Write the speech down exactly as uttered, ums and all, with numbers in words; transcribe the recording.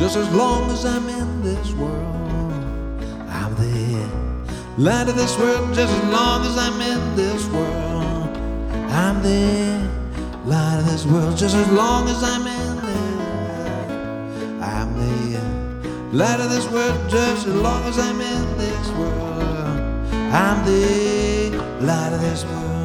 Just as long as I'm in this world, I'm the light of this world. Just as long as I'm in this world, I'm the light of this world. Just as long as I'm in there, I'm the light of this world. Just as long as I'm in this world, I'm the light of this world.